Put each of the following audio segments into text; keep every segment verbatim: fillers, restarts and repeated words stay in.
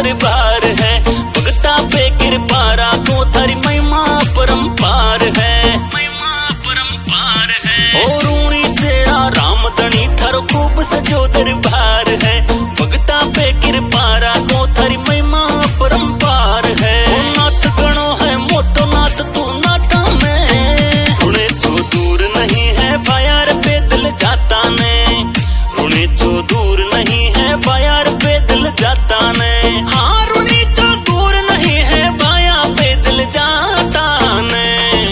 दरबार है। भगता पे कृपा राखो थारी महिमा परम्पार है, महिमा परम्पार है। और ऊणी तेरा राम धनी थारो खूब सजो दरबार है। भगता पे कृपा राखो थारी महिमा परम्पार है। ओ नाथ गणो है मोटो नाथ तू नाटा में, रुणे जो दूर नहीं है बायार पैदल जाता ने, रुणे जो दूर नहीं है बायार पैदल जाता ने। हाँ रुणी जो दूर नहीं है बाया पैदल जाता ने।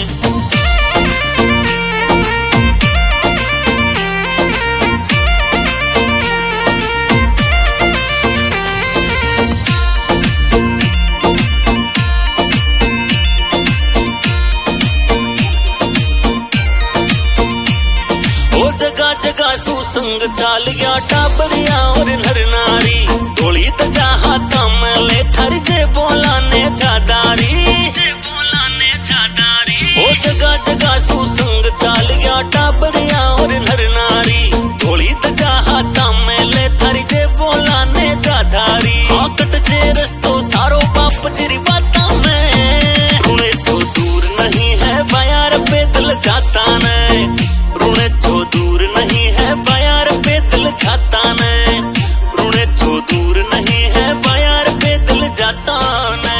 जगह जगह सुसंग चाल गया टाबरिया और नर नारी, डोली तजा हाथा में ले थर जे बोलाने जादारी, जे बोलाने जादारी। ओ जगह जगह सुसंग चाल गया टाबरिया और नर नारी, डोली तजा हाथा में ले थर जे बोलाने जादारी। आकट जे रस्तो सारो बाप जिरी बाता में, रुणे तो दूर नहीं है बायार पैदल जाता ने, रुणे तो दूर नहीं है बायार पैदल जाता ने, रुणे तो दूर नहीं है बायार पैदल जाता ने।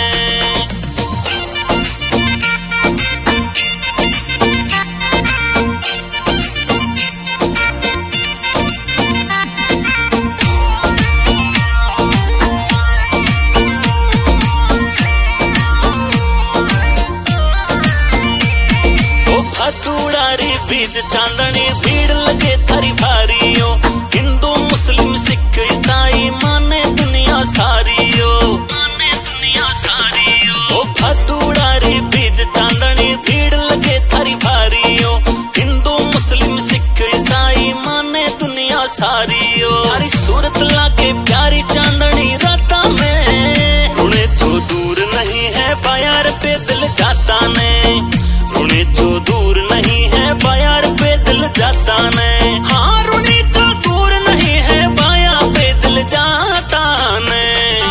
भातुड़ारी बीच चांदनी भीड़ लगे थारी भारियो, हिंदू मुस्लिम सिख ईसाई माने दुनिया सारियो, माने दुनिया सारियो। ओ भातुड़ारी बीच चांदनी भीड़ लगे थारी भारियो, हिंदू मुस्लिम सिख ईसाई माने दुनिया सारियो। थारी सूरत लागे प्यारी चांदनी राता में, रुणे जो दूर नहीं है बायार पैदल जाता ने, रुणे जो दूर नहीं है बायार पैदल जाता ने। हाँ रुणी जो दूर नहीं है बाया पैदल जाता ने।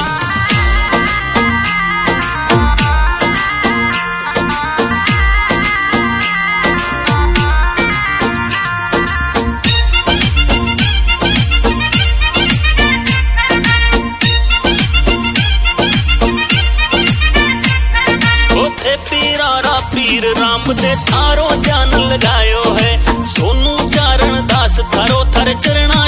ओथे पीरारा पीर राम दे थारो जान लगायो है, सोनू चारण दास थारो थर चरणा